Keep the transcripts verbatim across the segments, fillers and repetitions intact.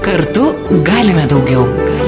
Kartu galime daugiau.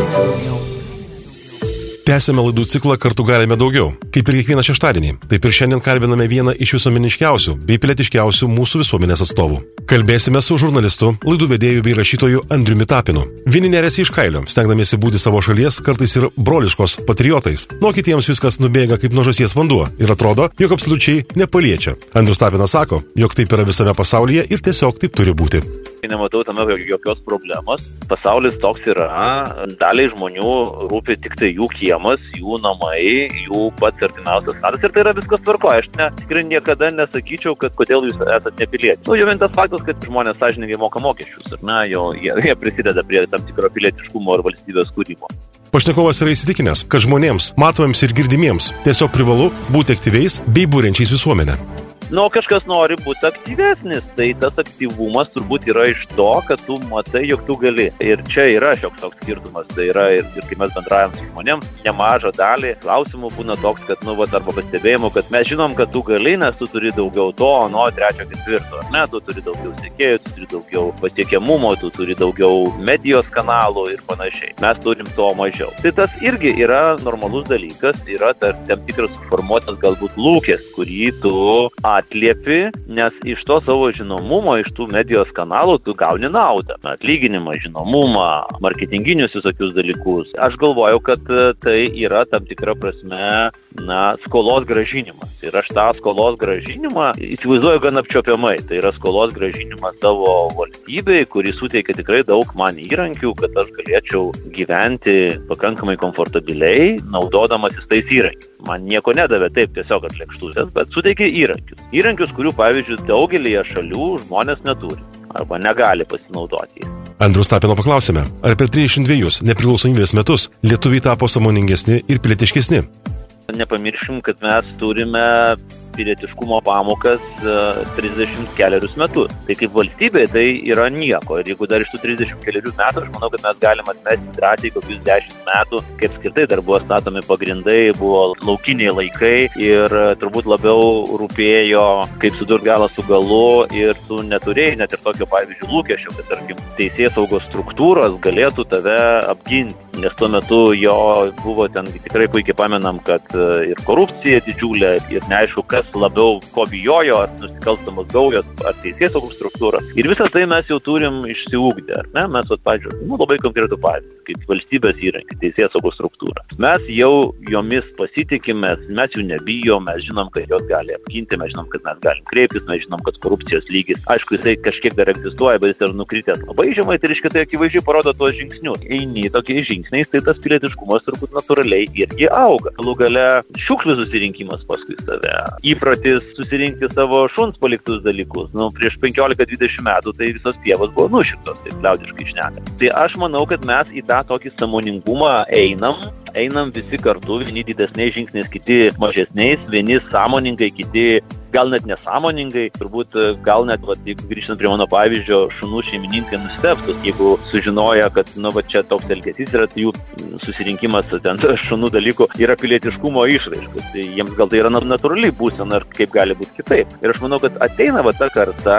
Tęsėme laidų ciklą Kartu galime daugiau. Kaip ir kiekvieną šeštadienį, taip ir šiandien kalbiname vieną iš visuomeniškiausių bei pilietiškiausių mūsų visuomenės atstovų. Kalbėsime su žurnalistu, laidų vedėju bei rašytoju Andriumi Tapinu. Vieni neresi iš kailio, stengdamiesi būti savo šalies, kartais ir broliškos patriotais. Nuo kitiems viskas nubėga kaip nuo žąsies vanduo ir atrodo, jog absoliučiai nepaliečia. Andrius Tapinas sako, jog taip yra visame pasaulyje ir tiesiog taip turi būti. Nematau tame jokios problemos. Pasaulis toks yra, daliai žmonių rūpi tik tai jų kiemas, jų namai, jų pats artimiausias ratas ir tai yra viskas tvarkoje. Aš ne, tikrai niekada nesakyčiau, kad kodėl jūs esate nepiliečiai. Nu, jau vien tas faktas, kad žmonės sąžiningai moka mokesčius, ar ne, jau jie, jie prisideda prie tam tikro pilietiškumo ir valstybės kūrimo. Pašnekovas yra įsitikinęs, kad žmonėms, matomiems ir girdimiems, tiesiog privalu būti aktyviais bei būrenčiais visuomenę. Nu, kažkas nori būti aktyvesnis, tai tas aktyvumas turbūt yra iš to, kad tu matai, jog tu gali. Ir čia yra šioks toks skirtumas, tai yra ir, ir kai mes bendraujam su žmonėms, nemažą dalį klausimų būna toks, kad, nu, vat, arba pastebėjimų, kad mes žinom, kad tu gali, nes tu turi daugiau to, nuo trečio, ketvirto, ar ne, tu turi daugiau sekėjų, tu turi daugiau pasiekiamumo, tu turi daugiau medijos kanalų ir panašiai. Mes turim to mažiau. Tai tas irgi yra normalus dalykas, yra tar, tam tikras suformuotas galbūt lūkis, kurį tu atliepi, nes iš to savo žinomumo, iš tų medijos kanalų tu gauni naudą. Atlyginimą, žinomumą, marketinginius visokius dalykus. Aš galvoju, kad tai yra tam tikra prasme, na, skolos grąžinimas. Ir aš tą skolos grąžinimą įsivaizduoju gan apčiopiamai. Tai yra skolos grąžinimas savo valstybei, kuri suteikia tikrai daug man įrankių, kad aš galėčiau gyventi pakankamai komfortabiliai, naudodamasis tais įrankiais. Man nieko nedavė taip tiesiog atlikštūsės, bet suteikė įrankius. Įrankius, kurių, pavyzdžiui, daugelėje šalių žmonės neturi arba negali pasinaudoti. Andriaus Tapino paklausėme, ar per trisdešimt dvejus nepriklausomybės metus lietuviai tapo sąmoningesni ir pilietiškesni. Nepamiršim, kad mes turime pilietiškumo pamokas trisdešimt kelerius metus. Tai kaip valstybė tai yra nieko. Ir jeigu dar iš tų trisdešimt kelerių metų, aš manau, kad mes galim atmesti drąsiai kokius dešimt metų, kaip skirtai dar buvo statomi pagrindai, buvo laukiniai laikai ir turbūt labiau rūpėjo, kaip sudurt galą su galu ir tu neturėjai net ir tokio, pavyzdžiui, lūkesčio, kad, tarkim, teisėsaugos struktūros galėtų tave apginti. Nes tuo metu jo buvo ten, tikrai puikiai pamenam, kad ir korupcija didžiulė ir neaišku, kas labiau ko bijojo, ar nusikalstamos gaujos, ar teisėsaugos struktūros. Ir visą tai mes jau turim išsiugdę, ar ne? Mes, vat, pavyzdžiui, nu, labai konkretų pavyzdį, kaip valstybės įrankį, teisėsaugos struktūra. Mes jau jomis pasitikime, mes jų nebijom, mes žinom, kad jos gali apginti, mes žinom, kad mes galim kreiptis, mes žinom, kad korupcijos lygis, aišku, jisai kažkiek dar egzistuoja, bet jis yra nukritęs labai žemai, tai reiškia, tai akivaizdžiai parodo tuos žingsnius. Eini tokiais žingsniais, tai tas pilietiškumas turbūt natūraliai irgi auga. Galų gale šiukšlių susirinkimas paskui save. Įpratis susirinkti savo šuns paliktus dalykus. Nu, prieš penkiolika dvidešimt metų tai visos pievos buvo nuširtos, taip liaudiškai šnekant. Tai aš manau, kad mes į tą tokį sąmoningumą einam, einam visi kartu, vieni didesniais žingsniais, kiti mažesniais, vieni sąmoningai, kiti gal net nesąmoningai, turbūt gal net, va, jeigu grįžtant prie mano pavyzdžio, šunų šeimininkai nustebtų, jeigu sužinoja, kad, nu, va, čia toks elgesys yra, jų susirinkimas ten šunų dalykų yra pilietiškumo išraiškas. Tai jiems gal tai yra natūraliai būsena, ar kaip gali būti kitaip. Ir aš manau, kad ateina va ta karta,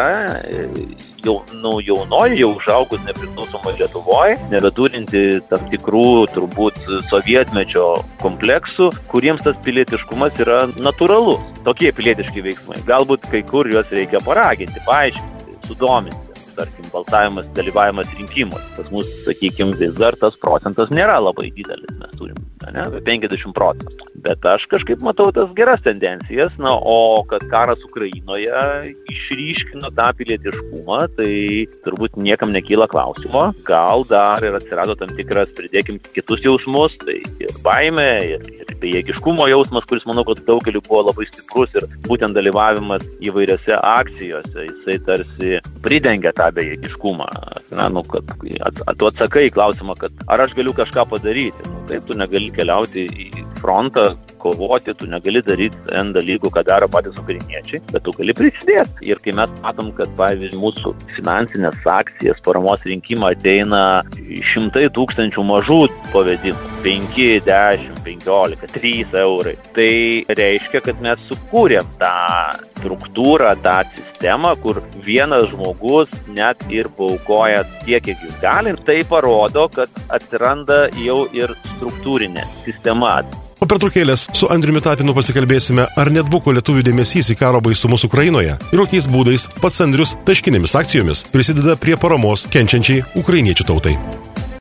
jau, nu, jaunoji, jau užaugus nepriklausomai Lietuvoje, nebeturinti tam tikrų, turbūt, sovietmečio kompleksų, kuriems tas pilietiškumas yra natūralus. Tokie pilietiški veiksmai. Galbūt kai kur juos reikia paraginti, paaiškinti, sudominti. Tarkim, balsavimas, dalyvavimas rinkimuose. Pas mus, sakykime, vis dar tas procentas nėra labai didelis. Mes turim, ne, penkiasdešimt procentų. Bet aš kažkaip matau tas geras tendencijas, na, o kad karas Ukrainoje išryškino tą pilietiškumą, tai turbūt niekam nekyla klausimo. Gal dar ir atsirado tam tikras, pridėkim, kitus jausmus, tai ir baimė, ir, ir bejėgiškumo jausmas, kuris, manau, kad daugeliu buvo labai stiprus ir būtent dalyvavimas įvairiose akcijose, jisai tarsi pridengia tą bejėgiškumą. Na, nu, kad at, tu atsakai į klausimą, kad ar aš galiu kažką padaryti. Nu, taip, tu negali keliauti į frontą, kovoti, tu negali daryti N dalykų, ką daro patys ukrainiečiai, bet tu gali prisidėti. Ir kai mes matom, kad, pavyzdžiui, mūsų finansinės akcijas, paramos rinkimą ateina šimtai tūkstančių mažų pavedimų, penki, dešimt, penkiolika, trys eurai, tai reiškia, kad mes sukūrėm tą struktūrą, tą sistemą, kur vienas žmogus net ir paukoja tiek, kiek jis gali. Tai parodo, kad atsiranda jau ir struktūrinė sistema. Po pertraukėlės su Andriumi Tapinu pasikalbėsime, ar neatbuko lietuvių dėmesys į karo baisumus Ukrainoje ir kokiais būdais pats Andrius taškinėmis akcijomis prisideda prie paramos kenčiančiai ukrainiečių tautai.